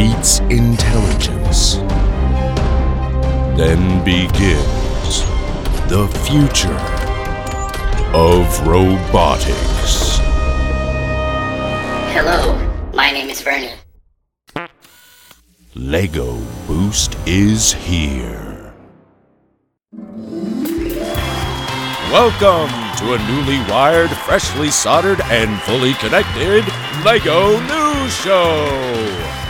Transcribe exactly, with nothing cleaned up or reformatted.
meets intelligence. Then begins the future of robotics. Hello, my name is Bernie. Lego Boost is here. Welcome to a newly wired, freshly soldered, and fully connected Lego News Show.